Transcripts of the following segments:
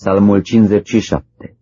Psalmul 57.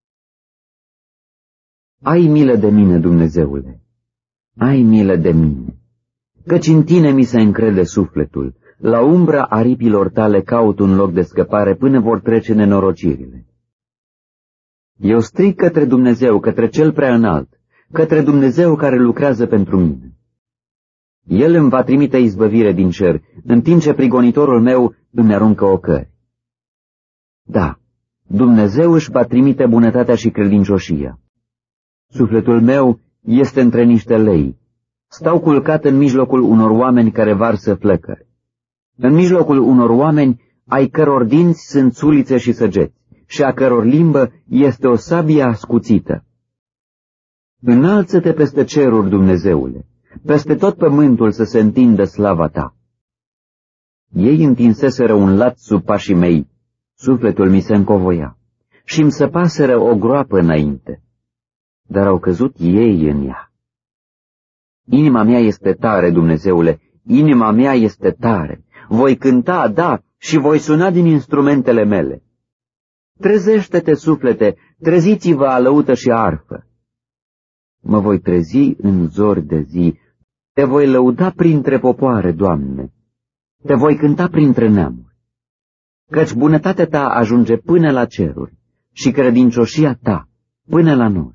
Ai milă de mine, Dumnezeule, ai milă de mine, căci în tine mi se încrede sufletul, la umbra aripilor tale caut un loc de scăpare până vor trece nenorocirile. Eu strig către Dumnezeu, către Cel Preaînalt, către Dumnezeu care lucrează pentru mine. El îmi va trimite izbăvire din cer, în timp ce prigonitorul meu îmi aruncă ocări. Da, Dumnezeu își va trimite bunătatea și credincioșia. Sufletul meu este între niște lei. Stau culcat în mijlocul unor oameni care varsă flăcări. În mijlocul unor oameni ai căror dinți sunt sulițe și săgeți, și a căror limbă este o sabie ascuțită. Înalță-te peste ceruri, Dumnezeule, peste tot pământul să se întindă slava ta. Ei întinseseră un lat sub pașii mei, sufletul mi se încovoia, și îmi săpaseră o groapă înainte, dar au căzut ei în ea. Inima mea este tare, Dumnezeule, inima mea este tare. Voi cânta, da, și voi suna din instrumentele mele. Trezește-te, suflete, treziți-vă alăută și arfă. Mă voi trezi în zori de zi, te voi lăuda printre popoare, Doamne, te voi cânta printre neamuri, căci bunătatea ta ajunge până la ceruri și credincioșia ta până la nori.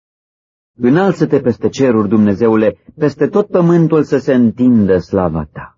Înalță-te peste ceruri, Dumnezeule, peste tot pământul să se întindă slava ta.